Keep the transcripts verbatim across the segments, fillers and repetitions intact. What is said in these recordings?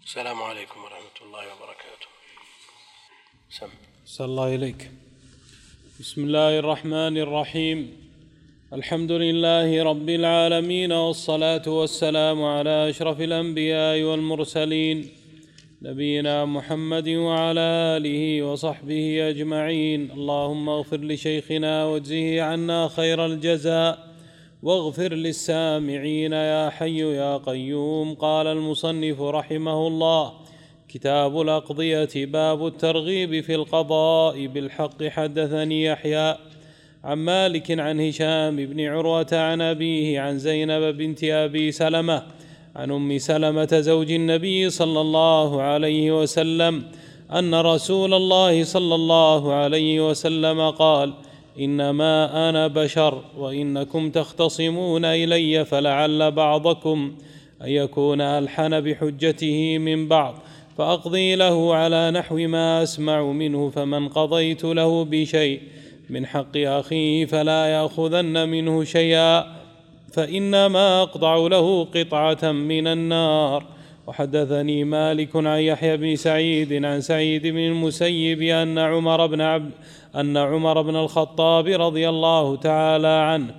السلام عليكم ورحمة الله وبركاته. سم. صلى الله إليك. بسم الله الرحمن الرحيم. الحمد لله رب العالمين، والصلاة والسلام على أشرف الأنبياء والمرسلين نبينا محمد وعلى آله وصحبه أجمعين. اللهم اغفر لشيخنا واجزه عنا خير الجزاء، واغفر للسامعين يا حي يا قيوم. قال المصنف رحمه الله: كتاب الأقضية، باب الترغيب في القضاء بالحق. حدثني يحيى عن مالك عن هشام بن عروة عن أبيه عن زينب بنت أبي سلمة عن أم سلمة زوج النبي صلى الله عليه وسلم أن رسول الله صلى الله عليه وسلم قال: إنما أنا بشر وإنكم تختصمون إلي، فلعل بعضكم أن يكون ألحن بحجته من بعض، فأقضي له على نحو ما أسمع منه، فمن قضيت له بشيء من حق أخيه فلا يأخذن منه شيئا، فإنما أقطع له قطعة من النار. وحدثني مالك عن يحيى بن سعيد عن سعيد بن المسيب أن عمر بن عبد أن عمر بن الخطاب رضي الله تعالى عنه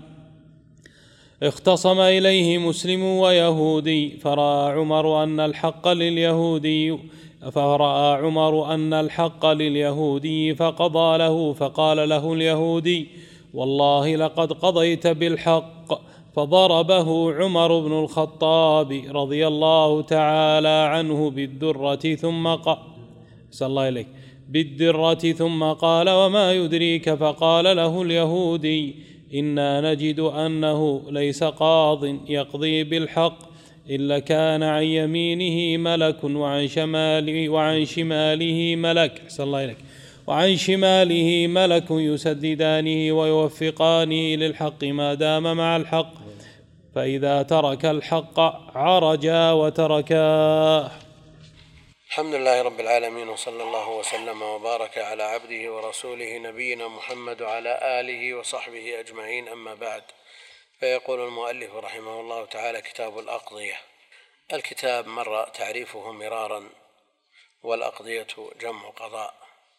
اختصم إليه مسلم ويهودي، فرأى عمر أن الحق لليهودي فرأى عمر أن الحق لليهودي فقضى له، فقال له اليهودي: والله لقد قضيت بالحق. فضربه عمر بن الخطاب رضي الله تعالى عنه بالدرة ثم قال صلى الله عليه بالدرة ثم قال: وما يدريك؟ فقال له اليهودي: إنا نجد أنه ليس قاض يقضي بالحق إلا كان عن يمينه ملك وعن شماله وعن شماله ملك صلى الله عليه وعن شماله ملك يسددانه ويوفقانه للحق ما دام مع الحق، فإذا ترك الحق عرجا وتركاه. الحمد لله رب العالمين، وصلى الله وسلم وبارك على عبده ورسوله نبينا محمد وعلى آله وصحبه أجمعين، أما بعد. فيقول المؤلف رحمه الله تعالى: كتاب الأقضية. الكتاب مر تعريفه مرارا، والأقضية جمع قضاء.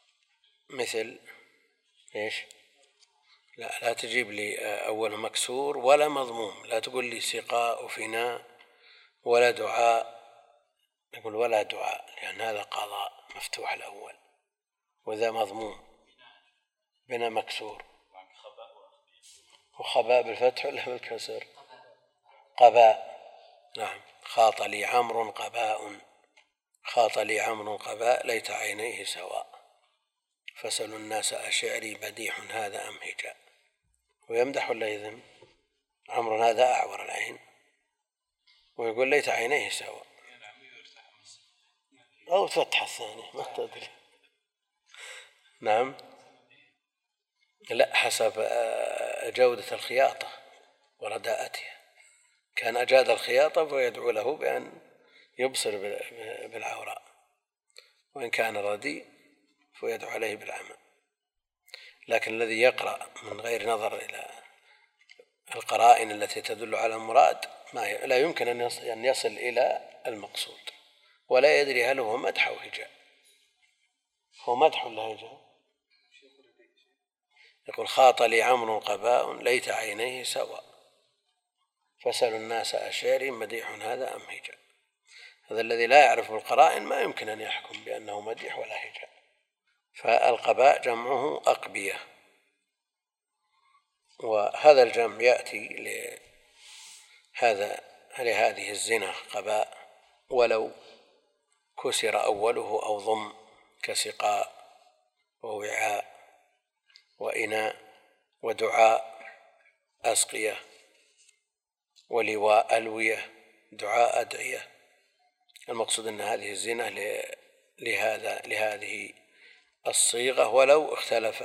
مثل إيش؟ لا لا تجيب لي أول مكسور ولا مضموم، لا تقول لي سقاء وفناء ولا دعاء، نقول ولا دعاء، لأن هذا قضاء مفتوح الأول، وذا مضموم بنا مكسور. وخباء بالفتح ولا بالكسر؟ قباء. نعم. خاط لي عمرو قباء، خاط لي عمرو قباء، ليت عينيه سواء، فسلوا الناس أشعري بديح هذا أم هجاء. ويمدح ولا يذم؟ عمرو هذا أعور العين، ويقول ليت عينيه سواء، أو فتح الثاني ما تدري. نعم. لا، حسب جودة الخياطة ورداءتها. كان أجاد الخياطة فيدعو له بأن يبصر بالعوراء، وإن كان رديء فيدعو عليه بالعمى. لكن الذي يقرأ من غير نظر إلى القرائن التي تدل على المراد ما لا يمكن أن يصل إلى المقصود، ولا يدري هل هو مدح أو هجاء. هو مدح ولا هجاء؟ يقول: خاط لي عمرو قباء ليت عينيه سواء، فسلوا الناس أشعري مديح هذا أم هجاء. هذا الذي لا يعرف القرائن ما يمكن أن يحكم بأنه مديح ولا هجاء. فالقباء جمعه أقبية، وهذا الجمع يأتي لهذا لهذه الزنا قباء، ولو كسر أوله أو ضم، كسقاء ووعاء وإناء ودعاء أسقية، ولواء ألوية، دعاء أدعية. المقصود أن هذه الزنا لهذا لهذه الصيغة، ولو اختلف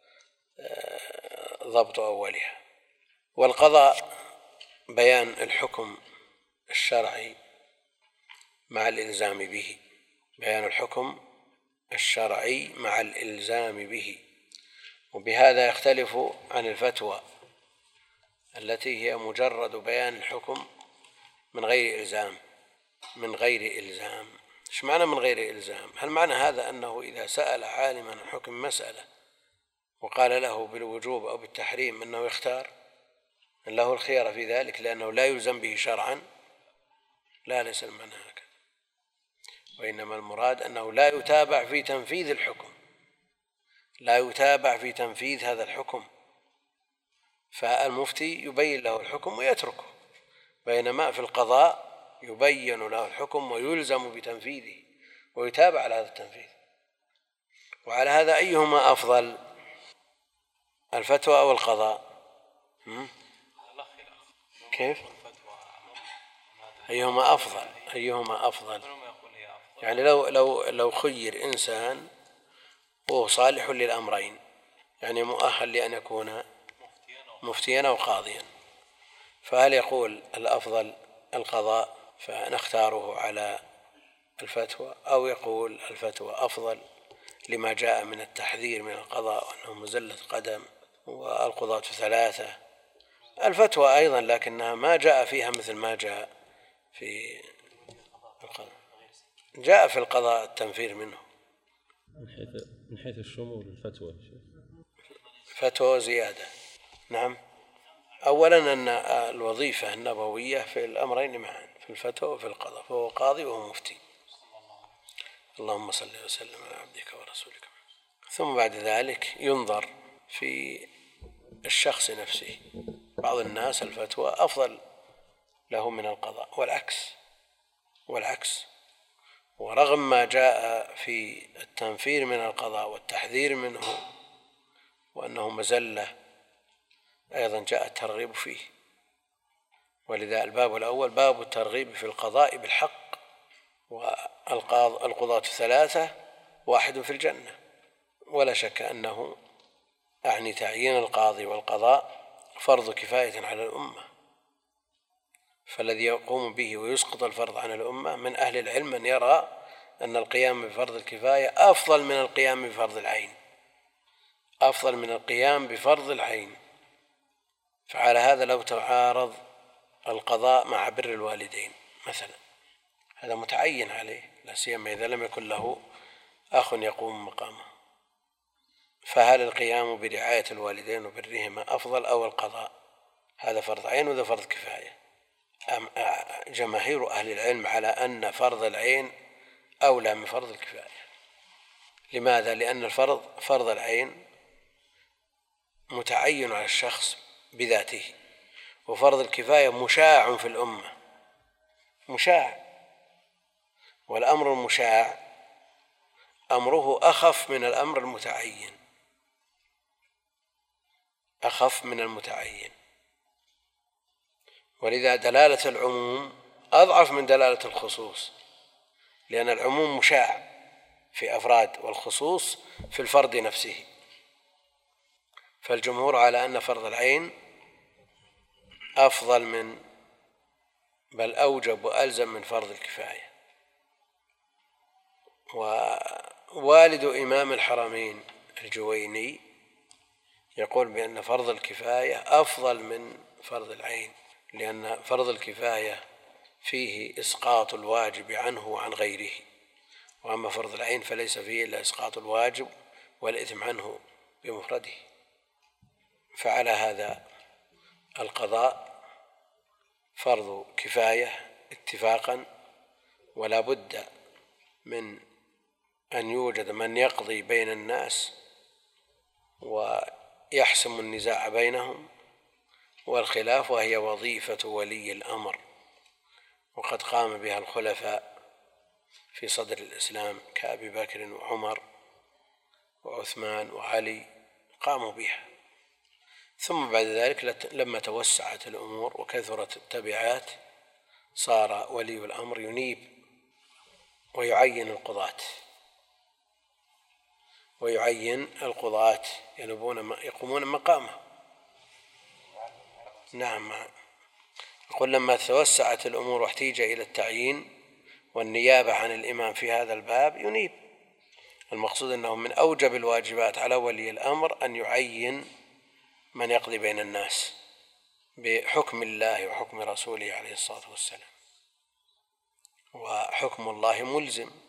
ضبط أولها. والقضاء بيان الحكم الشرعي مع الإلزام به، بيان الحكم الشرعي مع الإلزام به. وبهذا يختلف عن الفتوى التي هي مجرد بيان الحكم من غير إلزام من غير إلزام إيش معنى من غير إلزام؟ هل معنى هذا أنه إذا سأل عالما عن حكم مسألة وقال له بالوجوب أو بالتحريم أنه يختار له الخيار في ذلك لأنه لا يلزم به شرعا؟ لا، ليس المعنى هكذا، وإنما المراد أنه لا يتابع في تنفيذ الحكم، لا يتابع في تنفيذ هذا الحكم، فالمفتي يبين له الحكم ويتركه، بينما في القضاء يبين له الحكم ويلزم بتنفيذه ويتابع على هذا التنفيذ. وعلى هذا أيهما أفضل، الفتوى أو القضاء؟ كيف؟ أيهما أفضل؟ أيهما أفضل؟ يعني لو لو لو خير إنسان وهو صالح للأمرين، يعني مؤهل لأن يكون مفتيا أو قاضيا، فهل يقول الأفضل القضاء فنختاره على الفتوى، أو يقول الفتوى أفضل لما جاء من التحذير من القضاء وأنه مزلة قدم والقضاة ثلاثة؟ الفتوى أيضا، لكنها ما جاء فيها مثل ما جاء في القضاء، جاء في القضاء التنفير منه من حيث من حيث الشمول الفتوى فتوى زيادة. نعم، أولا أن الوظيفة النبوية في الأمرين معا، في الفتوى وفي القضاء، فهو قاضي وهو مفتي. اللهم صل وسلم على عبدك ورسولك. ثم بعد ذلك ينظر في الشخص نفسه، بعض الناس الفتوى أفضل له من القضاء والعكس والعكس ورغم ما جاء في التنفير من القضاء والتحذير منه وأنه مزلة، أيضا جاء الترغيب فيه، ولذا الباب الأول باب الترغيب في القضاء بالحق، والقضاة الثلاثة واحد في الجنة. ولا شك أنه أعني تعيين القاضي والقضاء فرض كفاية على الأمة، فالذي يقوم به ويسقط الفرض عن الأمة من أهل العلم من يرى أن القيام بفرض الكفاية أفضل من القيام بفرض العين، أفضل من القيام بفرض العين. فعلى هذا لو تعارض القضاء مع بر الوالدين مثلا، هذا متعين عليه، لا سيما إذا لم يكن له أخ يقوم مقامه، فهل القيام برعاية الوالدين وبرهما أفضل أو القضاء؟ هذا فرض عين وهذا فرض كفاية. جماهير أهل العلم على أن فرض العين أولى من فرض الكفاية. لماذا؟ لأن الفرض فرض العين متعين على الشخص بذاته، وفرض الكفاية مشاع في الأمة، مشاع، والأمر المشاع أمره أخف من الأمر المتعين، أخف من المتعين، ولذا دلالة العموم أضعف من دلالة الخصوص، لأن العموم مشاع في أفراد والخصوص في الفرد نفسه. فالجمهور على أن فرض العين أفضل من بل أوجب وألزم من فرض الكفاية. ووالد إمام الحرمين الجويني يقول بأن فرض الكفاية أفضل من فرض العين، لأن فرض الكفاية فيه إسقاط الواجب عنه وعن غيره، وأما فرض العين فليس فيه إلا إسقاط الواجب والإثم عنه بمفرده. فعلى هذا القضاء فرض كفاية اتفاقا، ولا بد من أن يوجد من يقضي بين الناس ويحسم النزاع بينهم والخلاف، وهي وظيفة ولي الأمر، وقد قام بها الخلفاء في صدر الإسلام كأبي بكر وعمر وعثمان وعلي، قاموا بها. ثم بعد ذلك لما توسعت الأمور وكثرت التبعات صار ولي الأمر ينيب ويعين القضاة ويعين القضاة ينوبون يقومون مقامه. نعم، يقول لما توسعت الأمور واحتيج إلى التعيين والنيابة عن الإمام في هذا الباب ينيب. المقصود أنه من أوجب الواجبات على ولي الأمر أن يعين من يقضي بين الناس بحكم الله وحكم رسوله عليه الصلاة والسلام، وحكم الله ملزم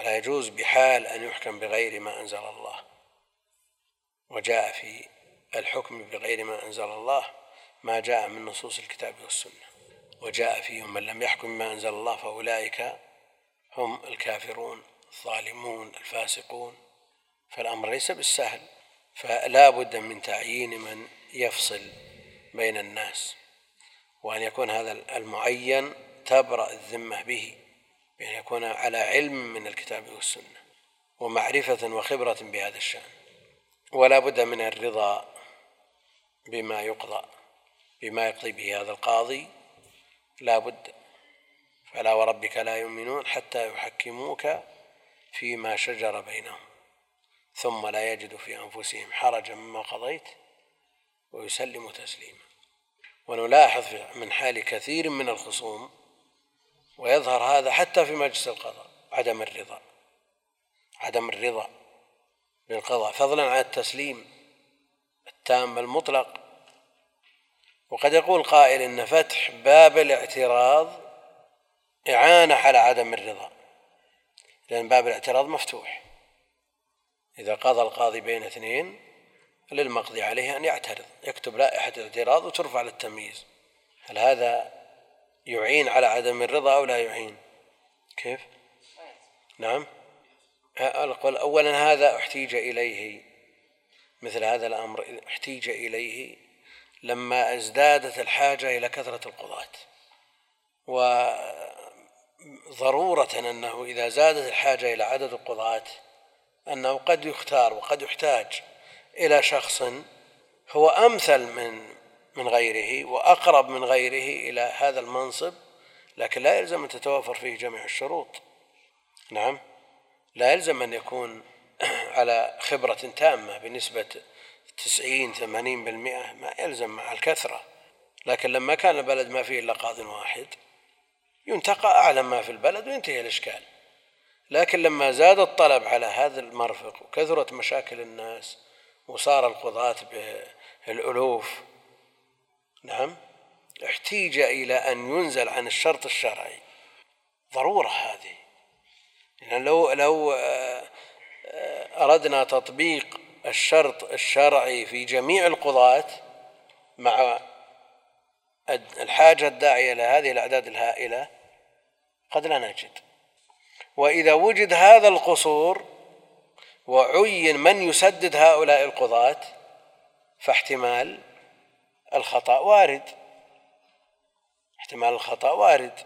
فلا يجوز بحال أن يحكم بغير ما أنزل الله. وجاء في الحكم بغير ما أنزل الله ما جاء من نصوص الكتاب والسنة، وجاء فيهم من لم يحكم بما أنزل الله فأولئك هم الكافرون الظالمون الفاسقون. فالأمر ليس بالسهل، فلا بد من تعيين من يفصل بين الناس، وأن يكون هذا المعين تبرأ الذمة به، بأن يكون على علم من الكتاب والسنة ومعرفة وخبرة بهذا الشأن. ولا بد من الرضا بما يقضى بما يقضي به هذا القاضي، لا بد. فلا وربك لا يؤمنون حتى يحكموك فيما شجر بينهم ثم لا يجدوا في أنفسهم حرجا مما قضيت ويسلموا تسليما. ونلاحظ من حال كثير من الخصوم، ويظهر هذا حتى في مجلس القضاء، عدم الرضا عدم الرضا بالقضاء، فضلا عن التسليم التام المطلق. وقد يقول قائل إن فتح باب الاعتراض إعانة على عدم الرضا، لأن باب الاعتراض مفتوح. إذا قضى القاضي بين اثنين للمقضي عليه أن يعترض، يكتب لائحة الاعتراض وترفع للتمييز. هل هذا يعين على عدم الرضا أو لا يعين؟ كيف؟ نعم. أولا هذا احتيج إليه، مثل هذا الأمر احتيج إليه لما ازدادت الحاجة إلى كثرة القضاة، وضرورة أنه إذا زادت الحاجة إلى عدد القضاة أنه قد يختار وقد يحتاج إلى شخص هو أمثل من من غيره وأقرب من غيره إلى هذا المنصب، لكن لا يلزم أن تتوافر فيه جميع الشروط. نعم، لا يلزم أن يكون على خبرة تامة بنسبة تسعين ثمانين بالمئة، ما يلزم مع الكثرة. لكن لما كان البلد ما فيه إلا قاض واحد ينتقى أعلم ما في البلد وينتهي الإشكال. لكن لما زاد الطلب على هذا المرفق وكثرت مشاكل الناس وصار القضاة بالألوف، نعم، احتيج إلى أن ينزل عن الشرط الشرعي. ضرورة هذه، يعني لو لو أردنا تطبيق الشرط الشرعي في جميع القضاة مع الحاجة الداعية لهذه الأعداد الهائلة قد لا نجد. وإذا وجد هذا القصور وعين من يسدد هؤلاء القضاة فاحتمال الخطأ وارد احتمال الخطأ وارد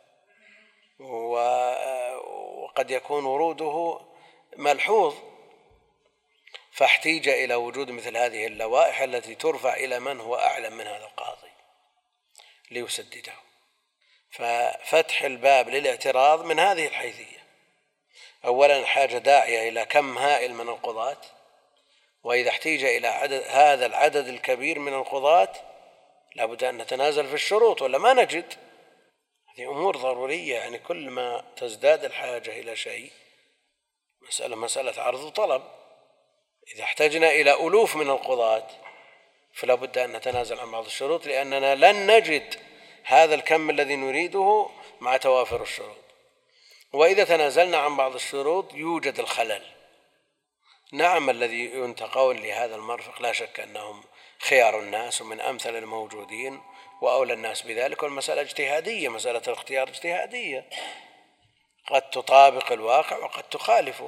وقد يكون وروده ملحوظ، فاحتيج إلى وجود مثل هذه اللوائح التي ترفع إلى من هو أعلم من هذا القاضي ليسدده. ففتح الباب للاعتراض من هذه الحيثية: أولا حاجة داعية إلى كم هائل من القضاة، وإذا احتيج إلى عدد هذا العدد الكبير من القضاة لابد أن نتنازل في الشروط ولا ما نجد. هذه أمور ضرورية، يعني كل ما تزداد الحاجة إلى شيء مسألة مسألة عرض وطلب. إذا احتجنا إلى ألوف من القضاة فلا بد أن نتنازل عن بعض الشروط، لأننا لن نجد هذا الكم الذي نريده مع توافر الشروط. وإذا تنازلنا عن بعض الشروط يوجد الخلل. نعم، الذي ينتقون لهذا المرفق لا شك أنهم خيار الناس ومن أمثل الموجودين وأولى الناس بذلك، والمسألة اجتهادية، مسألة الاختيار اجتهادية قد تطابق الواقع وقد تخالفه،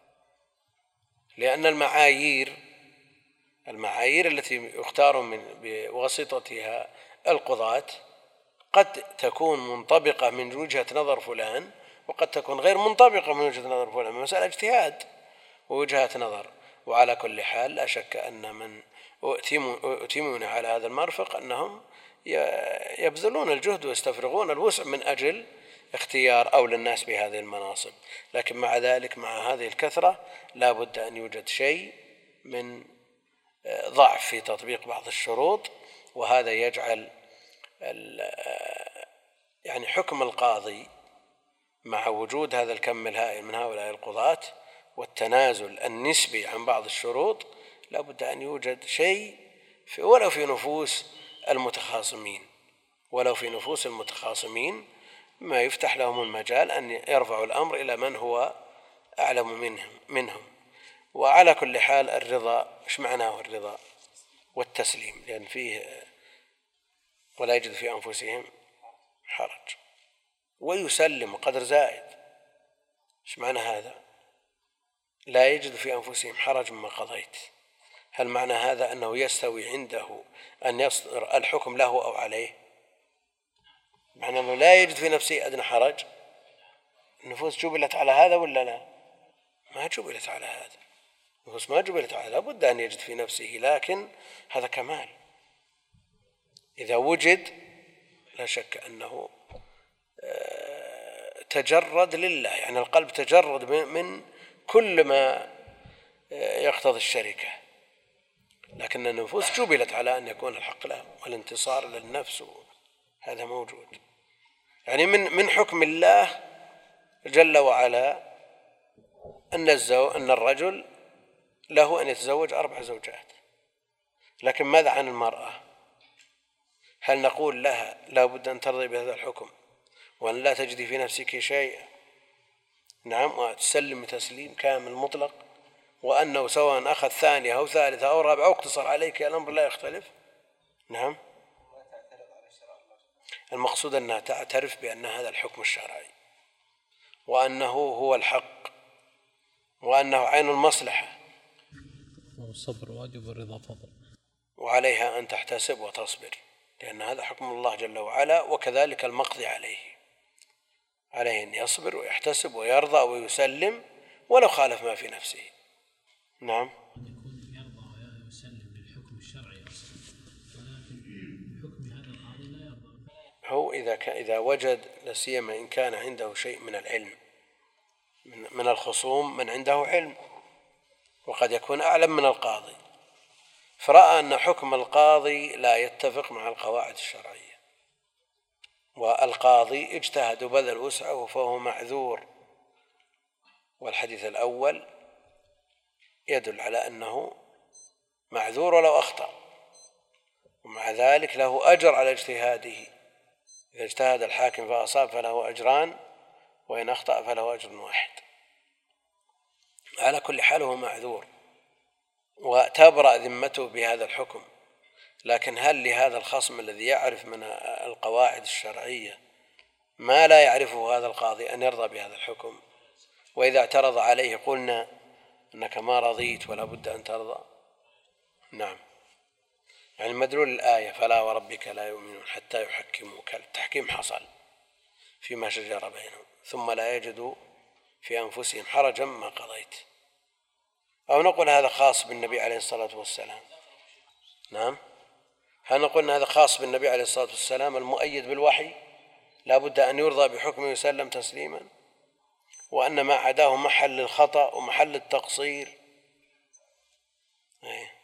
لأن المعايير المعايير التي يختار من بواسطتها القضاة قد تكون منطبقة من وجهة نظر فلان وقد تكون غير منطبقة من وجهة نظر فلان، مسألة اجتهاد ووجهة نظر. وعلى كل حال لا شك أن من أؤتمون على هذا المرفق أنهم يبذلون الجهد ويستفرغون الوسع من أجل اختيار أولى الناس بهذه المناصب، لكن مع ذلك مع هذه الكثرة لا بد أن يوجد شيء من ضعف في تطبيق بعض الشروط، وهذا يجعل يعني حكم القاضي مع وجود هذا الكم الهائل من هؤلاء القضاة والتنازل النسبي عن بعض الشروط لا بد أن يوجد شيء في ولو في نفوس المتخاصمين ولو في نفوس المتخاصمين ما يفتح لهم المجال أن يرفعوا الأمر إلى من هو أعلم منهم منهم وعلى كل حال الرضا إيش معناه الرضا والتسليم؟ لأن فيه ولا يجد في أنفسهم حرج، ويسلم قدر زائد. إيش معنى هذا؟ لا يجد في أنفسهم حرج مما قضيت، هل معنى هذا أنه يستوي عنده أن يصدر الحكم له أو عليه؟ معنى أنه لا يجد في نفسه أدنى حرج. النفوس جبلت على هذا ولا لا؟ ما جبلت على هذا، النفوس ما جبلت على هذا، لابد أن يجد في نفسه، لكن هذا كمال إذا وجد لا شك أنه تجرد لله، يعني القلب تجرد من كل ما يقتضي الشركة. لكن النفوس جبلت على أن يكون الحق له والانتصار للنفس، هذا موجود. يعني من من حكم الله جل وعلا أن الزو أن الرجل له أن يتزوج أربع زوجات، لكن ماذا عن المرأة؟ هل نقول لها لا بد أن ترضي بهذا الحكم وأن لا تجدي في نفسك شيئا؟ نعم، وتسلم تسليم كامل مطلق، وأنه سواء أخذ ثانية أو ثالثة أو رابعة اقتصر عليك الأمر لا يختلف. نعم، المقصود أنها تعترف بأن هذا الحكم الشرعي وأنه هو الحق وأنه عين المصلحة، والصبر واجب والرضا فضل، وعليها أن تحتسب وتصبر، لأن هذا حكم الله جل وعلا، وكذلك المقضي عليه، عليه أن يصبر ويحتسب ويرضى ويسلم ولو خالف ما في نفسه. نعم، يكون يرضى ويسلم بالحكم الشرعي أصلا، ولكن بحكم هذا القاضي لا يرضى. هو إذا كان إذا وجد لا سيما إن كان عنده شيء من العلم، من الخصوم من عنده علم وقد يكون أعلم من القاضي، فرأى أن حكم القاضي لا يتفق مع القواعد الشرعية، والقاضي اجتهد وبذل وسعه فهو معذور، والحديث الأول يدل على أنه معذور ولو أخطأ، ومع ذلك له أجر على اجتهاده، إذا اجتهد الحاكم فأصاب فله أجران، وإن أخطأ فله أجر واحد. على كل حال هو معذور وتبرأ ذمته بهذا الحكم. لكن هل لهذا الخصم الذي يعرف من القواعد الشرعية ما لا يعرفه هذا القاضي أن يرضى بهذا الحكم؟ وإذا اعترض عليه قلنا أنك ما رضيت ولا بد أن ترضى. نعم، يعني مدلول الآية فلا وربك لا يؤمنون حتى يحكموك، التحكيم حصل فيما شجر بينهم ثم لا يجدوا في أنفسهم حرجا ما قضيت. أو نقول هذا خاص بالنبي عليه الصلاة والسلام. نعم، هل نقول هذا خاص بالنبي عليه الصلاة والسلام المؤيد بالوحي لا بد أن يرضى بحكمه ويسلم تسليما، وأن ما عداه محل الخطأ ومحل التقصير. أيه.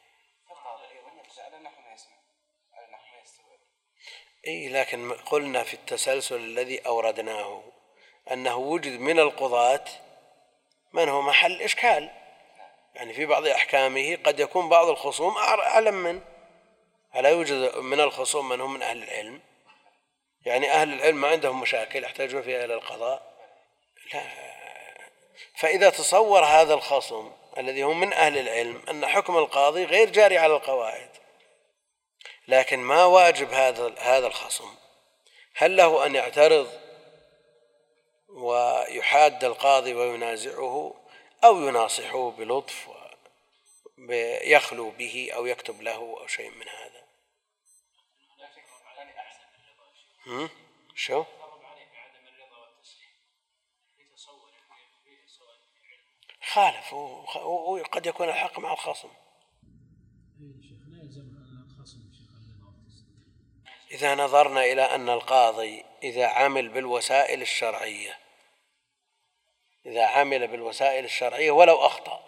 إيه، لكن قلنا في التسلسل الذي أوردناه أنه وجد من القضاة من هو محل إشكال، يعني في بعض أحكامه قد يكون بعض الخصوم أعلم منه. ألا يوجد من الخصوم من هم من أهل العلم؟ يعني أهل العلم ما عندهم مشاكل يحتاجون فيها إلى القضاء؟ لا. فإذا تصور هذا الخصم الذي هم من أهل العلم أن حكم القاضي غير جاري على القواعد، لكن ما واجب هذا هذا الخصم، هل له أن يعترض ويحاد القاضي وينازعه أو يناصحه بلطف يخلو به أو يكتب له أو شيء من هذا؟ هم؟ شو؟ خالف، وقد يكون الحق مع الخصم. إذا نظرنا إلى أن القاضي إذا عمل بالوسائل الشرعية إذا عمل بالوسائل الشرعية ولو أخطأ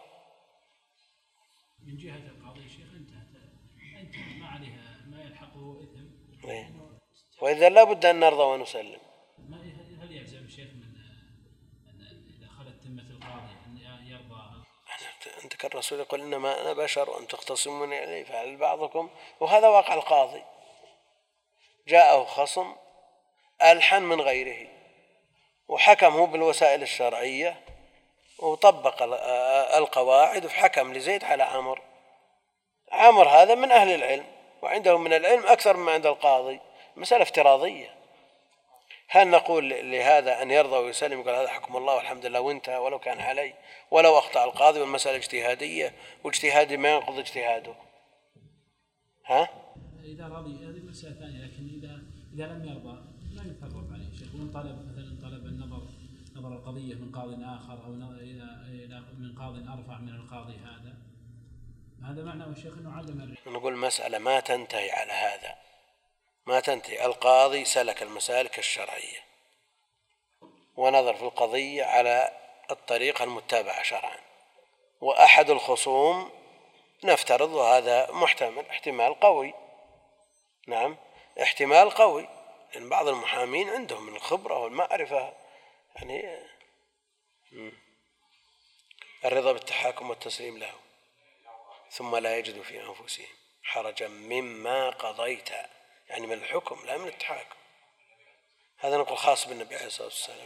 من جهة القاضي شيخ انتهت انتهت ما عليها ما يلحقه إثم. إيه. وإذا لا بد أن نرضى ونسلم. هل يلزم شيخ من إذا خلت ذمة القاضي أن يرضى؟ أنت كالرسول يقول إنما أنا بشر وأن تختصمون إلي فهل بعضكم، وهذا واقع القاضي، جاءه خصم ألحن من غيره وحكمه بالوسائل الشرعية وطبق القواعد وحكم لزيد على عمرو. عمرو هذا من أهل العلم وعنده من العلم أكثر مما عند القاضي، مسألة افتراضية. هل نقول لهذا أن يرضى ويسلم يقول هذا حكم الله والحمد لله وانتهى ولو كان علي، ولو أخطأ القاضي والمسألة اجتهادية واجتهادي ما ينقض اجتهاده؟ ها؟ إذا رضي هذه مسألة ثانية، لكن إذا إذا لم يرضى لا يثرب عليه شيخ. ومن طلب مثلا طلب النظر نظر القضية من قاض آخر أو إلى من قاض أرفع من القاضي، هذا هذا معنى الشيخ أنه عدم الرضا. نقول مسألة ما تنتهي على هذا، ما تنتهي. القاضي سلك المسالك الشرعية ونظر في القضية على الطريقة المتبعة شرعا، وأحد الخصوم نفترض هذا محتمل احتمال قوي، نعم احتمال قوي، لأن بعض المحامين عندهم من الخبرة والمعرفة يعني الرضا بالتحاكم والتسليم له، ثم لا يجد في أنفسهم حرجا مما قضيت، يعني من الحكم لا من التحاكم. هذا نقول خاص بالنبي عليه الصلاة والسلام،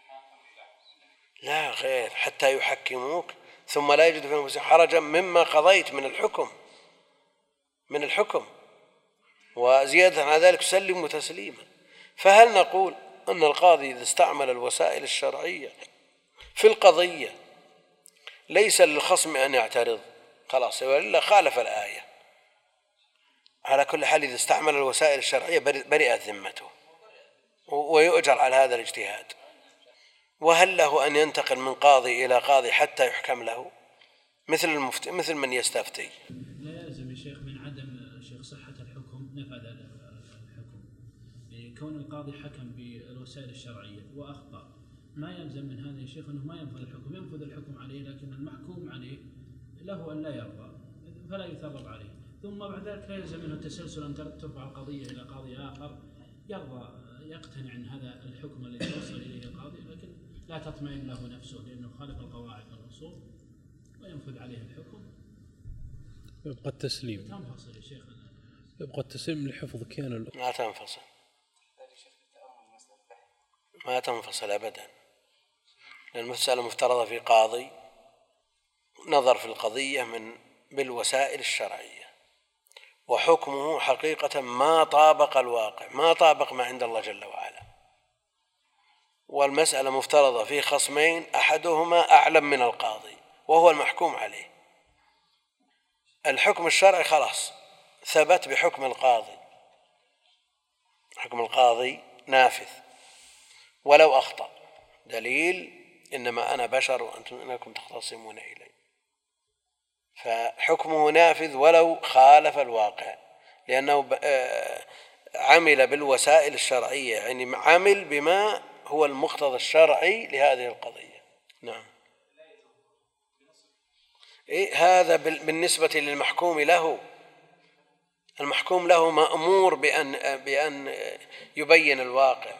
لا غير، حتى يحكموك ثم لا يجد في أنفسهم حرجا مما قضيت من الحكم، من الحكم، وزيادة على ذلك سلم تسليما. فهل نقول أن القاضي إذا استعمل الوسائل الشرعية في القضية ليس للخصم أن يعترض خلاص وإلا خالف الآية؟ على كل حال إذا استعمل الوسائل الشرعية برئت ذمته ويؤجر على هذا الاجتهاد. وهل له أن ينتقل من قاضي إلى قاضي حتى يحكم له مثل المفتي مثل من يستفتي؟ لا يلزم يا شيخ من عدم شيخ صحة الحكم نفذ الحكم، يعني كون القاضي حكم بالوسائل الشرعية وأخطأ ما يلزم من هذا يا شيخ أنه ما ينفذ الحكم، ينفذ الحكم عليه، لكن المحكوم عليه له أن لا يرضى فلا يثرب عليه. ثم بعد ذلك لا يلزم منه التسلسل أن ترفع القضية إلى قاضي آخر يرضى يقتنع عن هذا الحكم الذي وصل إليه القاضي، لكن لا تطمئن له نفسه لأنه خالف القواعد والأصول وينفذ عليه الحكم. يبقى التسليم تنفصل يا شيخ، يبقى التسليم لحفظ كيان ما تنفصل، ما تنفصل أبدا، لأن المسألة مفترضة في قاضي نظر في القضية من بالوسائل الشرعية وحكمه حقيقة ما طابق الواقع، ما طابق ما عند الله جل وعلا. والمسألة مفترضة في خصمين أحدهما أعلم من القاضي وهو المحكوم عليه. الحكم الشرعي خلاص ثبت بحكم القاضي، حكم القاضي نافذ ولو أخطأ، دليل إنما أنا بشر وأنتم إنكم تختصمون إلي، فحكمه نافذ ولو خالف الواقع، لأنه عمل بالوسائل الشرعية، يعني عمل بما هو المقتضى الشرعي لهذه القضية. نعم إيه هذا بالنسبة للمحكوم له. المحكوم له مأمور بأن بأن يبين الواقع.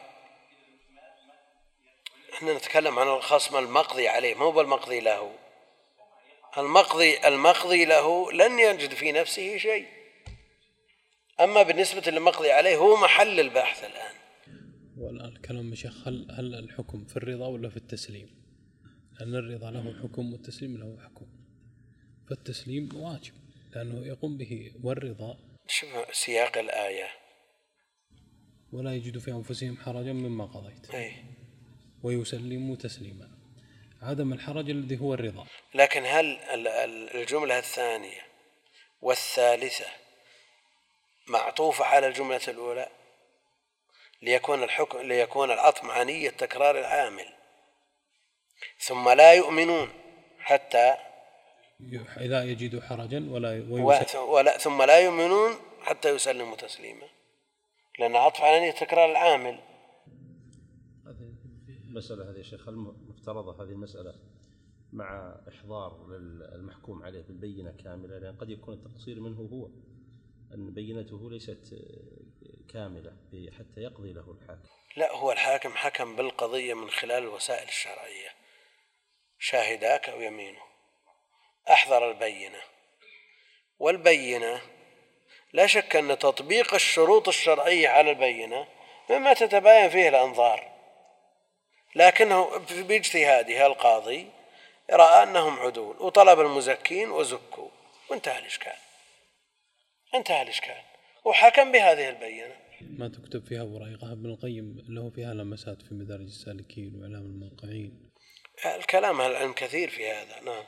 احنا نتكلم عن الخصم المقضي عليه مو بالمقضي له. المقضي المقضي له لن يجد في نفسه شيء، أما بالنسبة للمقضي عليه هو محل البحث الآن. والآن الكلام يا شيخ هل هل الحكم في الرضا ولا في التسليم؟ لأن الرضا له حكم والتسليم له حكم، فالتسليم واجب لأنه يقوم به، والرضا شوف سياق الآية ولا يجد في أنفسهم حرجا مما قضيت أي. ويسلموا تسليما، عدم الحرج الذي هو الرضا. لكن هل الجملة الثانية والثالثة معطوفة على الجملة الأولى ليكون الحكم ليكون العطف مع نية تكرار العامل؟ ثم لا يؤمنون حتى إذا يجدوا حرجا ولا, ولا ثم لا يؤمنون حتى يسلموا تسليما، لأن عطف على نية تكرار العامل. هذه المسألة هذه يا شيخ المفترضة هذه المسألة مع إحضار المحكوم عليه بالبينة كاملة، لأن قد يكون التقصير منه هو أن بينته ليست كاملة حتى يقضي له الحاكم. لا، هو الحاكم حكم بالقضية من خلال الوسائل الشرعية، شاهداك أو يمينه، أحضر البينة، والبينة لا شك أن تطبيق الشروط الشرعية على البينة مما تتباين فيه الأنظار، لكنه باجتهاده القاضي رأى أنهم عدول وطلب المزكين وزكوا وانتهى الإشكال، انتهى الإشكال وحكم بهذه البينة. ما تكتب فيها ورقة ابن القيم له فيها لمسات في مدارج السالكين وإعلام الموقعين. الكلام العلم كثير في هذا. نعم.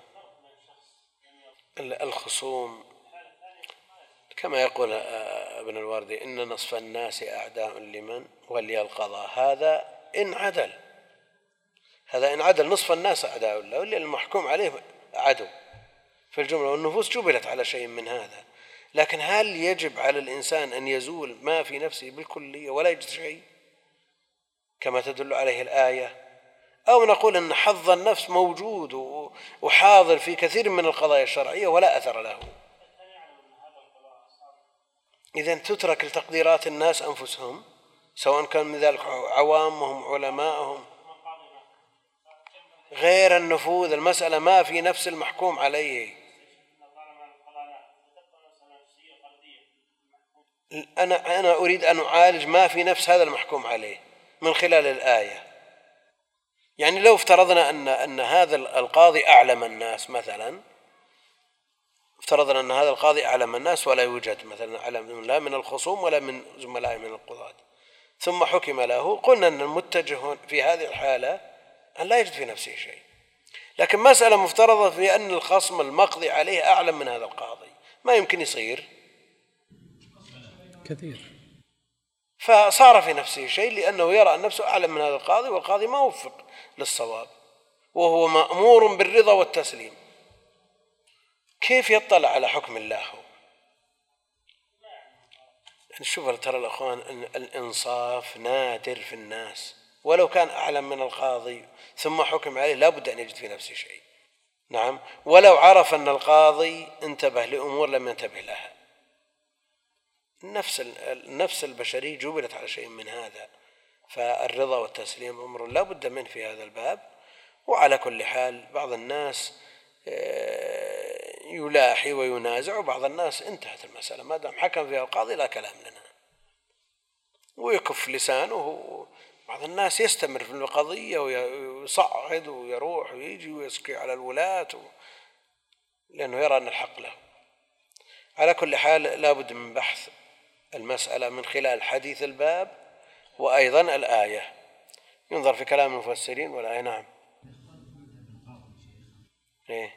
الخصوم كما يقول ابن الوردي إن نصف الناس أعداء لمن ولي القضاء، هذا إن عدل، هذا إن عدل نصف الناس أعداء له واللي المحكوم عليه عدو في الجملة، والنفوس جبلت على شيء من هذا. لكن هل يجب على الإنسان أن يزول ما في نفسه بالكلية ولا يجد شيء كما تدل عليه الآية، أو نقول أن حظ النفس موجود وحاضر في كثير من القضايا الشرعية ولا أثر له؟ إذن تترك لتقديرات الناس أنفسهم، سواء كان من ذلك عوامهم علماءهم غير النفوذ. المسألة ما في نفس المحكوم عليه. أنا أنا أريد أن أعالج ما في نفس هذا المحكوم عليه من خلال الآية. يعني لو افترضنا أن أن هذا القاضي أعلم الناس مثلا، افترضنا أن هذا القاضي أعلم الناس ولا يوجد مثلا أعلم لا من الخصوم ولا من زملائه من القضاة، ثم حكم له، قلنا أن المتجه في هذه الحالة أن لا يجد في نفسه شيء. لكن مسألة مفترضة في أن الخصم المقضي عليه أعلم من هذا القاضي، ما يمكن يصير كثير، فصار في نفسه شيء لأنه يرى أن نفسه أعلم من هذا القاضي، والقاضي ما وفق للصواب وهو مأمور بالرضا والتسليم. كيف يطلع على حكم الله هو؟ يعني شوف ترى الأخوان أن الإنصاف نادر في الناس، ولو كان أعلم من القاضي ثم حكم عليه لا بد أن يجد في نفسه شيء. نعم، ولو عرف أن القاضي انتبه لأمور لم ينتبه لها. النفس النفس البشرية جبلت على شيء من هذا، فالرضا والتسليم أمر لا بد منه في هذا الباب. وعلى كل حال بعض الناس يلاحي وينازع، وبعض الناس انتهت المسألة ما دام حكم فيها القاضي لا كلام لنا، ويكف لسانه. بعض الناس يستمر في القضية ويصعد ويروح ويجي ويسقي على الولاة لأنه يرى أن الحق له. على كل حال لا بد من بحث المسألة من خلال حديث الباب وأيضا الآية، ينظر في كلام المفسرين والآية. نعم. إيه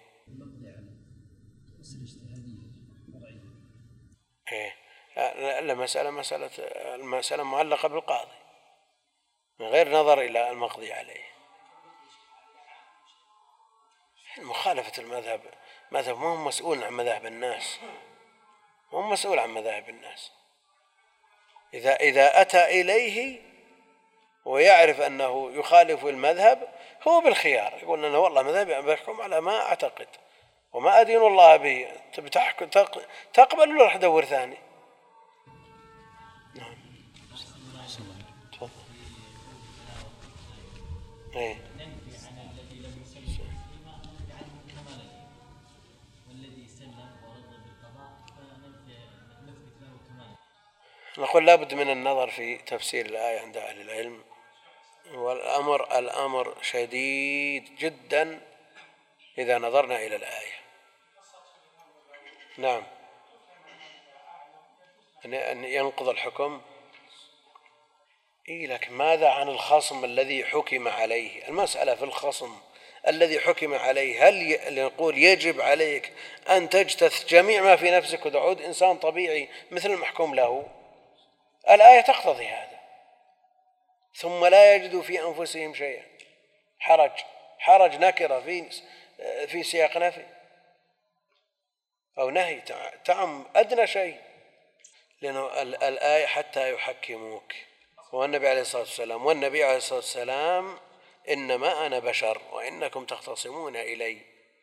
إيه المسألة مسألة المسألة معلقة بالقاضي من غير نظر إلى المقضي عليه. مخالفة المذهب مذهب مو مسؤول عن مذاهب الناس، مو مسؤول عن مذاهب الناس. إذا إذا أتى إليه ويعرف أنه يخالف المذهب هو بالخيار، يقول أنا والله مذهبي بحكم على ما أعتقد وما أدين الله به، تبي تقبل ولا راح تدور ثاني؟ نعم. تفضل. إيه. نقول لا بد من النظر في تفسير الآية عند أهل العلم، والأمر الأمر شديد جدا إذا نظرنا إلى الآية. نعم، أن ينقض الحكم. إيه لكن ماذا عن الخصم الذي حكم عليه؟ المسألة في الخصم الذي حكم عليه، هل نقول يجب عليك أن تجتث جميع ما في نفسك وتعود إنسان طبيعي مثل المحكوم له؟ الآية تقتضي هذا. ثم لا يجدوا في أنفسهم شيئا، حرج حرج نكرة في في سياق نفي أو نهي، تعم أدنى شيء، لأنه الآية حتى يحكموك، والنبي عليه الصلاة والسلام والنبي عليه الصلاة والسلام إنما أنا بشر وإنكم تختصمون إلي.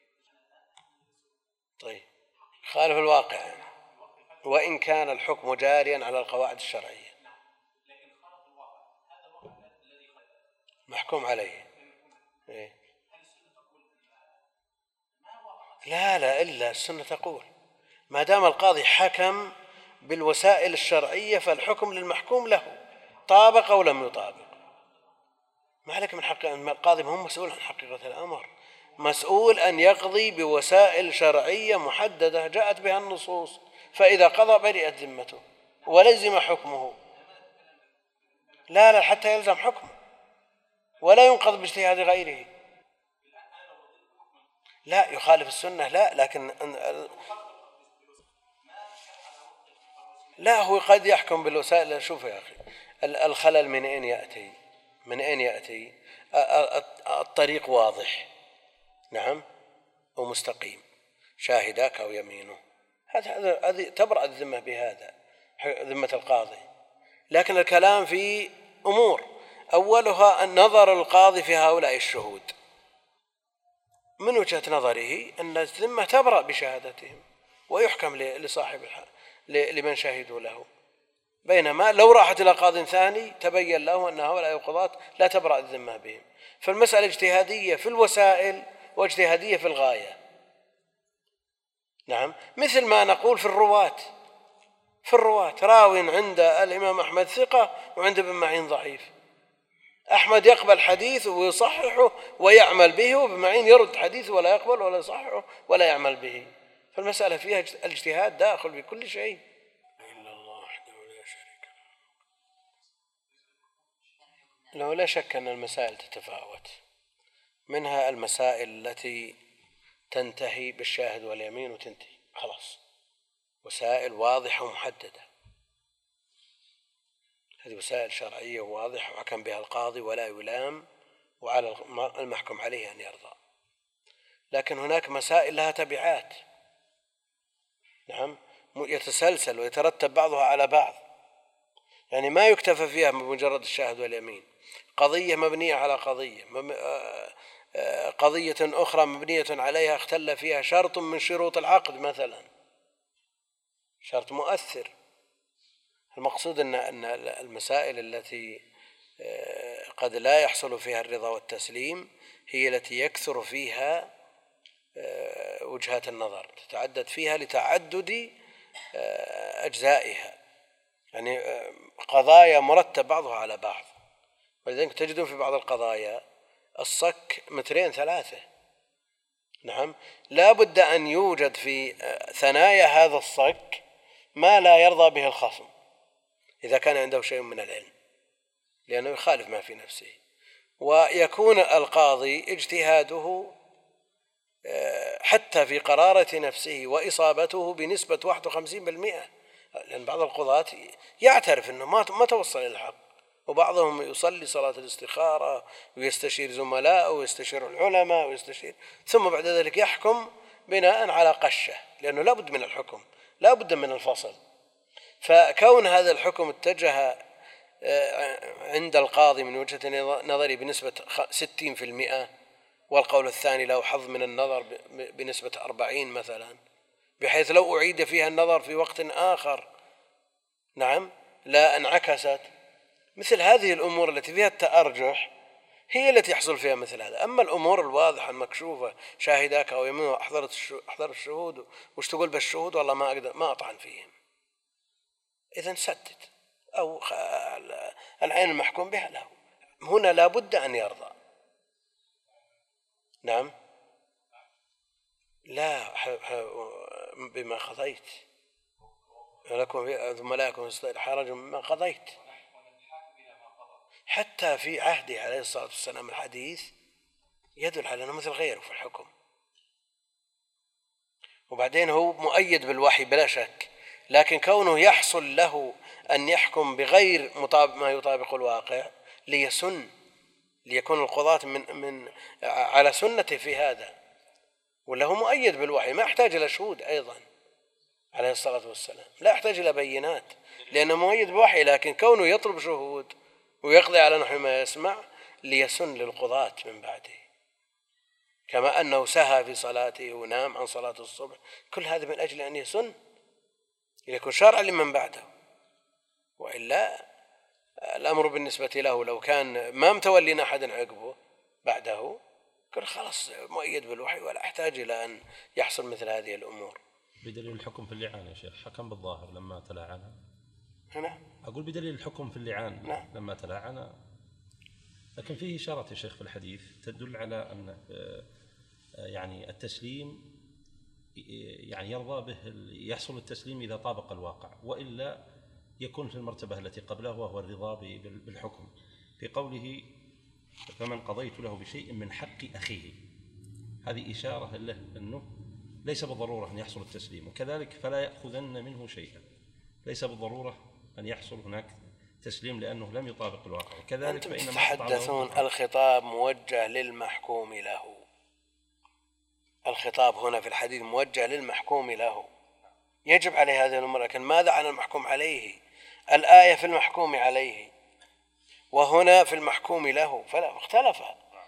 طيب خالف الواقع وإن كان الحكم جاريا على القواعد الشرعية محكوم عليه. إيه؟ لا لا إلا السنة تقول ما دام القاضي حكم بالوسائل الشرعية فالحكم للمحكوم له، طابق أو لم يطابق. ما عليك من حق القاضي، هم مسؤول عن حقيقة الأمر، مسؤول أن يقضي بوسائل شرعية محددة جاءت بها النصوص، فإذا قضى برئت ذمته ولزم حكمه. لا لا حتى يلزم حكمه ولا ينقض باجتهاد غيره. لا يخالف السنة لا، لكن لا هو قد يحكم بالوسائل. شوف يا أخي الخلل من أين يأتي؟ من أين يأتي؟ الطريق واضح نعم ومستقيم، شاهداك أو يمينه، هذا هذه تبرأ الذمة بهذا، ذمة القاضي. لكن الكلام في أمور أولها النظر القاضي في هؤلاء الشهود، من وجهة نظره أن الذمة تبرأ بشهادتهم ويحكم لصاحب الحق لمن شهدوا له، بينما لو راحت إلى قاض ثاني تبين له أن هؤلاء القضاة لا تبرأ الذمة بهم. فالمسألة اجتهادية في الوسائل واجتهادية في الغاية. نعم مثل ما نقول في الرواة، في الرواة راو عند الإمام أحمد ثقة وعند ابن معين ضعيف، أحمد يقبل حديثه ويصححه ويعمل به، وابن معين يرد حديثه ولا يقبل ولا يصححه ولا يعمل به. فالمسألة فيها الاجتهاد داخل بكل شيء. إلا الله وحده لا شريك له. لو لا شك أن المسائل تتفاوت، منها المسائل التي تنتهي بالشاهد واليمين وتنتهي خلاص، وسائل واضحة ومحددة، هذه وسائل شرعية واضحة وحكم بها القاضي ولا يلام، وعلى المحكم عليه أن يرضى. لكن هناك مسائل لها تبعات نعم يتسلسل ويترتب بعضها على بعض، يعني ما يكتفى فيها بمجرد الشاهد واليمين. قضية مبنية على قضية، قضية أخرى مبنية عليها اختل فيها شرط من شروط العقد مثلا، شرط مؤثر. المقصود أن أن المسائل التي قد لا يحصل فيها الرضا والتسليم هي التي يكثر فيها وجهات النظر، تتعدد فيها لتعدد أجزائها، يعني قضايا مرتب بعضها على بعض. ولذلك تجدون في بعض القضايا الصك مترين ثلاثة نعم، لا بد أن يوجد في ثنايا هذا الصك ما لا يرضى به الخصم إذا كان عنده شيء من العلم، لأنه يخالف ما في نفسه، ويكون القاضي اجتهاده حتى في قرارة نفسه وإصابته بنسبة واحد وخمسين بالمئة، لأن بعض القضاة يعترف أنه ما توصل إلى الحق، وبعضهم يصلي صلاة الاستخارة ويستشير زملاء ويستشير العلماء ويستشير، ثم بعد ذلك يحكم بناء على قشة، لأنه لا بد من الحكم، لا بد من الفصل. فكون هذا الحكم اتجه عند القاضي من وجهة نظري بنسبة ستين في المئة، والقول الثاني له حظ من النظر بنسبة أربعين مثلا، بحيث لو أعيد فيها النظر في وقت آخر نعم لا انعكست. مثل هذه الأمور التي فيها التأرجح هي التي يحصل فيها مثل هذا. أما الأمور الواضحة المكشوفة شاهداك أو يمين أحضرت أحضر الشهود وش تقول بالشهود والله ما أقدر ما أطعن فيهم، إذن سدد أو العين المحكوم بها له، هنا لا بد أن يرضى. نعم لا بما قضيت لكم ثم لا يكون حرج مما قضيت. حتى في عهده عليه الصلاة والسلام الحديث يدل على أنه مثل غيره في الحكم، وبعدين هو مؤيد بالوحي بلا شك، لكن كونه يحصل له أن يحكم بغير مطابق ما يطابق الواقع ليسن، ليكون القضاة من من على سنته في هذا، وله مؤيد بالوحي ما يحتاج إلى شهود أيضا عليه الصلاة والسلام، لا يحتاج إلى بينات لأنه مؤيد بالوحي، لكن كونه يطلب شهود ويقضي على نحو ما يسمع ليسن للقضاة من بعده، كما أنه سهى في صلاته ونام عن صلاة الصبح، كل هذا من أجل أن يسن يكون شرعا لمن بعده. وإلا الأمر بالنسبة له لو كان ما متولين أحد عقبه بعده كل خلاص مؤيد بالوحي ولا يحتاج إلى أن يحصل مثل هذه الأمور. بدليل الحكم في اللعان يا شيخ، حكم بالظاهر لما تلاعن. هنا أقول بدليل الحكم في اللعان نعم. لما تلاعن، لكن فيه إشارة يا شيخ في الحديث تدل على أن يعني التسليم يعني يرضى به يحصل التسليم إذا طابق الواقع، وإلا يكون في المرتبة التي قبله وهو الرضا بالحكم. في قوله فمن قضيت له بشيء من حق أخيه، هذه إشارة له أنه ليس بالضرورة أن يحصل التسليم، وكذلك فلا يأخذن منه شيئا، ليس بالضرورة أن يحصل هناك تسليم لأنه لم يطابق الواقع. وكذلك أنتم تتحدثون الخطاب موجه للمحكوم له، الخطاب هنا في الحديث موجه للمحكوم له، يجب عليه هذه الأمور، لكن ماذا عن المحكوم عليه؟ الآية في المحكوم عليه وهنا في المحكوم له، فلا اختلف.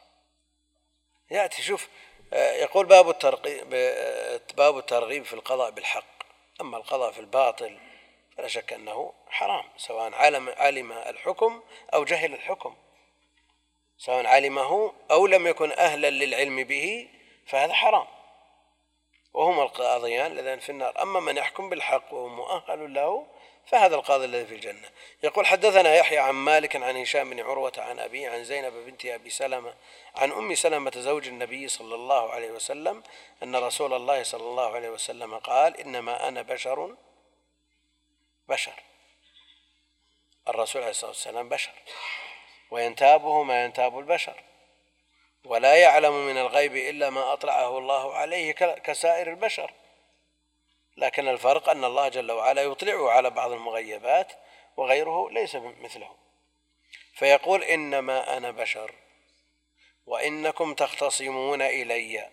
يأتي شوف يقول باب الترغيب باب الترغيب في القضاء بالحق، أما القضاء في الباطل فلا شك أنه حرام، سواء علم علم الحكم أو جهل الحكم، سواء علمه أو لم يكن أهلا للعلم به، فهذا حرام، وهما القاضيان الذين في النار. أما من يحكم بالحق وهو مؤهل له فهذا القاضي الذي في الجنة. يقول حدثنا يحيى عن مالك عن هشام بن عروة عن أبي عن زينب بنت أبي سلمة عن أم سلمة زوج النبي صلى الله عليه وسلم أن رسول الله صلى الله عليه وسلم قال إنما أنا بشر بشر الرسول عليه الصلاة والسلام بشر، وينتابه ما ينتاب البشر، ولا يعلم من الغيب إلا ما أطلعه الله عليه كسائر البشر، لكن الفرق أن الله جل وعلا يطلعه على بعض المغيبات وغيره ليس مثله. فيقول إنما أنا بشر وإنكم تختصمون إلي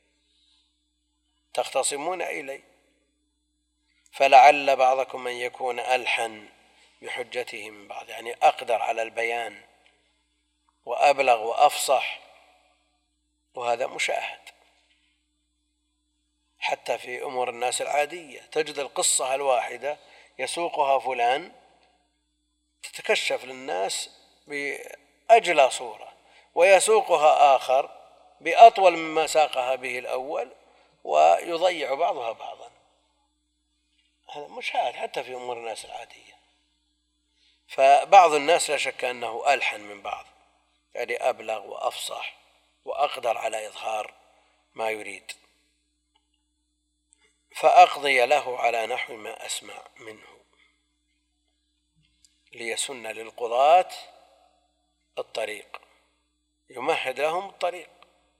تختصمون إلي فلعل بعضكم أن يكون ألحن بحجته من بعض، يعني أقدر على البيان وأبلغ وأفصح، وهذا مشاهد حتى في أمور الناس العادية، تجد القصة الواحدة يسوقها فلان تتكشف للناس بأجلى صورة، ويسوقها آخر بأطول مما ساقها به الأول، ويضيع بعضها بعضا. هذا مشاهد حتى في أمور الناس العادية. فبعض الناس لا شك أنه ألحن من بعض، يعني أبلغ وأفصح وأقدر على إظهار ما يريد، فأقضي له على نحو ما أسمع منه ليسن للقضاة الطريق، يمهد لهم الطريق،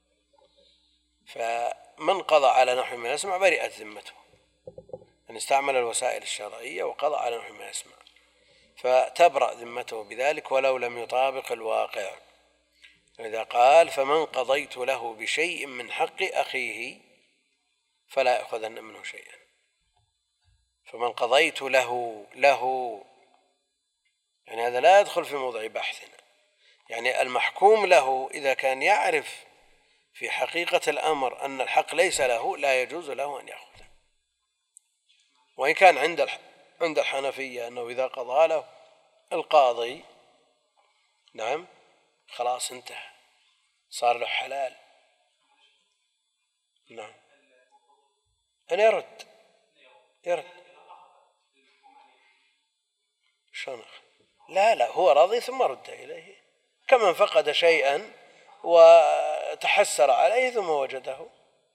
فمن قضى على نحو ما يسمع برئت ذمته، أن استعمل الوسائل الشرعية وقضى على نحو ما يسمع، فتبرأ ذمته بذلك ولو لم يطابق الواقع. إذا قال فمن قضيت له بشيء من حق أخيه فلا يأخذن منه شيئا، فمن قضيت له له يعني هذا لا يدخل في موضع بحثنا، يعني المحكوم له إذا كان يعرف في حقيقة الأمر أن الحق ليس له لا يجوز له أن يأخذه. وإن كان عند عند الحنفية أنه إذا قضى له القاضي نعم خلاص انتهى، صار له حلال. نعم أن يرد يرد شنو؟ لا لا هو راضي ثم رد إليه، كمن فقد شيئا وتحسر عليه ثم وجده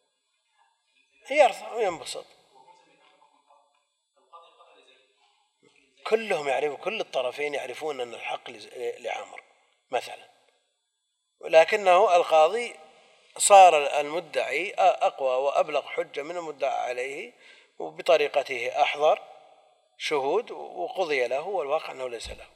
يرضى وينبسط. كلهم يعرفون، كل الطرفين يعرفون أن الحق لعمر مثلا، ولكنه القاضي صار المدعي أقوى وأبلغ حجة من المدعى عليه، وبطريقته أحضر شهود وقضي له، والواقع أنه ليس له،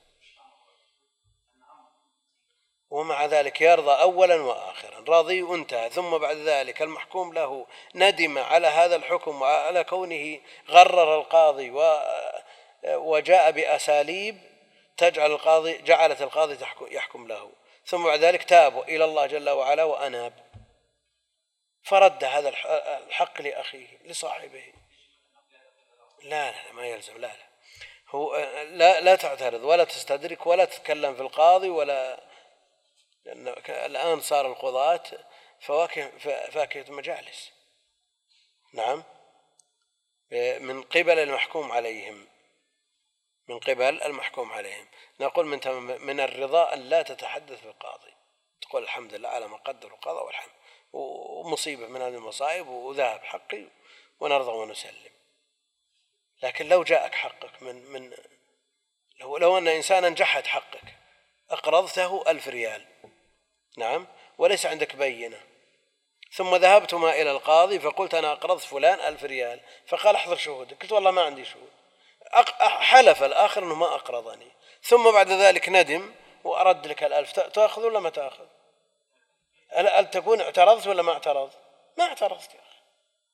ومع ذلك يرضى أولا وآخرا، راضي وانتهى، ثم بعد ذلك المحكوم له ندم على هذا الحكم وعلى كونه غرر القاضي وجاء بأساليب تجعل القاضي جعلت القاضي يحكم له، ثم بعد ذلك تاب إلى الله جل وعلا وأناب فرد هذا الحق لأخيه لصاحبه. لا لا ما يلزم، لا لا هو لا لا تعترض ولا تستدرك ولا تتكلم في القاضي، ولا لأن الآن صار القضاة فواكه فاكهة مجالس. نعم من قبل المحكوم عليهم من قبل المحكوم عليهم نقول من من الرضا أن لا تتحدث بالقاضي، تقول الحمد لله على ما قدر القضاء والحمد، ومصيبة من هذه المصائب وذهب حقي ونرضى ونسلم. لكن لو جاءك حقك من من لو, لو أن إنسانا جحد حقك، أقرضته ألف ريال، نعم، وليس عندك بينة، ثم ذهبتما إلى القاضي فقلت أنا أقرضت فلان ألف ريال، فقال احضر شهودك، قلت والله ما عندي شهود، حلف الآخر أنه ما أقرضني، ثم بعد ذلك ندم وأرد لك الألف، تأخذ ولا ما تأخذ؟ هل تكون اعترضت ولا ما اعترضت؟ ما اعترضت يا أخي.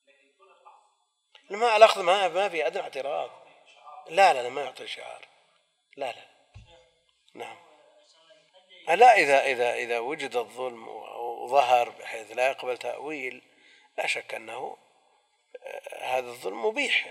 ما الأخذ ما ما في أدنى اعتراض. لا لا لا ما يعطي شعار. لا لا نعم. لا إذا إذا إذا وجد الظلم وظهر بحيث لا يقبل تأويل، لا شك أنه هذا الظلم مبيح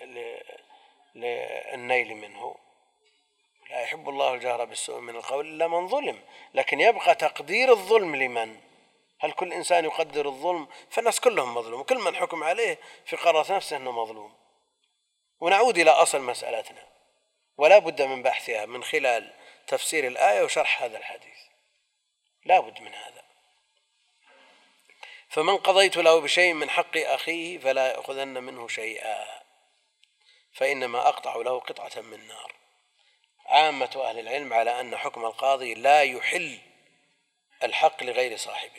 للنيل منه. لا يحب الله الجهر بالسوء من القول إلا من ظلم، لكن يبقى تقدير الظلم لمن؟ هل كل إنسان يقدر الظلم؟ فالناس كلهم مظلوم، كل من حكم عليه في قرارة نفسه أنه مظلوم. ونعود إلى أصل مسألتنا، ولا بد من بحثها من خلال تفسير الآية وشرح هذا الحديث، لا بد من هذا. فمن قضيت له بشيء من حق أخيه فلا يأخذن منه شيئا فإنما أقطع له قطعة من نار. عامة أهل العلم على أن حكم القاضي لا يحل الحق لغير صاحبه،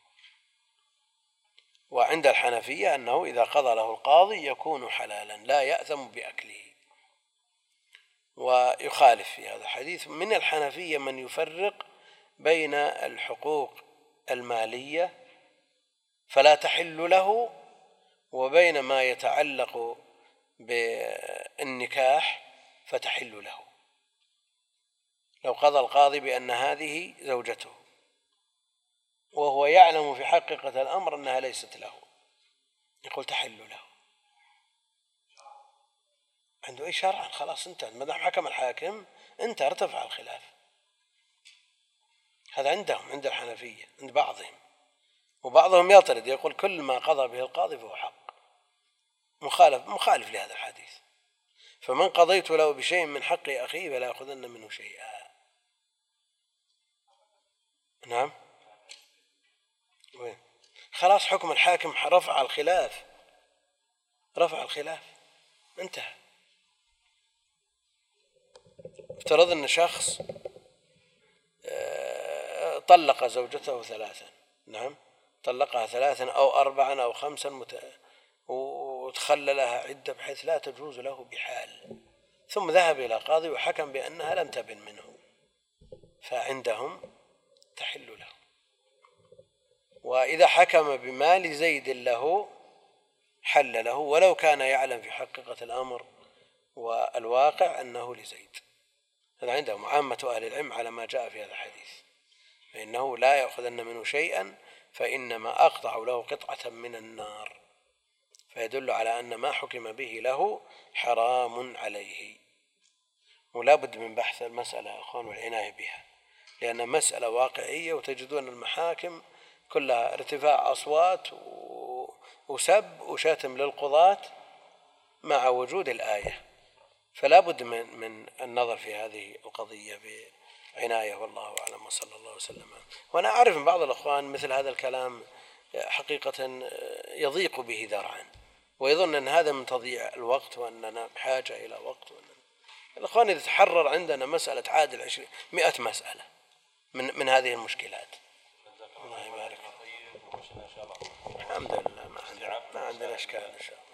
وعند الحنفية أنه إذا قضى له القاضي يكون حلالا لا يأثم بأكله. ويخالف في هذا الحديث من الحنفية من يفرق بين الحقوق المالية فلا تحل له وبين ما يتعلق بالنكاح فتحل له. لو قضى القاضي بأن هذه زوجته وهو يعلم في حقيقة الأمر أنها ليست له، يقول تحل له، عنده أي شرعا، خلاص انت ما دام حكم الحاكم انت ارتفع الخلاف. هذا عندهم عند الحنفية عند بعضهم، وبعضهم يطرد يقول كل ما قضى به القاضي فهو حق، مخالف مخالف لهذا الحديث. فمن قضيت له بشيء من حق أخيه فلا يأخذن منه شيئا. نعم وين؟ خلاص حكم الحاكم رفع الخلاف، رفع الخلاف انتهى. افترض أن شخص طلق زوجته ثلاثا، نعم، طلقها ثلاثا أو أربعا أو خمسا مت... وتخلى لها عدة بحيث لا تجوز له بحال، ثم ذهب إلى قاضي وحكم بأنها لم تبن منه، فعندهم تحل له. وإذا حكم بمال زيد له حل له ولو كان يعلم في حقيقة الأمر والواقع أنه لزيد. هذا عندهم عامة أهل العلم على ما جاء في هذا الحديث، فإنه لا يأخذن منه شيئا فإنما أقطع له قطعة من النار، فيدل على أن ما حكم به له حرام عليه. ولا بد من بحث المسألة يا أخوان والعناية بها، لأن مسألة واقعية، وتجدون المحاكم كلها ارتفاع أصوات وسب وشتم للقضاة مع وجود الآية، فلا بد من من النظر في هذه القضية بعناية. والله أعلم وصلى الله وسلم. وأنا أعرف من بعض الأخوان مثل هذا الكلام حقيقة يضيق به ذرعا ويظن أن هذا من تضييع الوقت وأننا بحاجة إلى وقت. الأخوان إذا تحرر عندنا مسألة تعادل عشرين مئة مسألة من من هذه المشكلات. الله يبارك. الحمد لله ما عندنا ما عندنا إشكال إن شاء الله.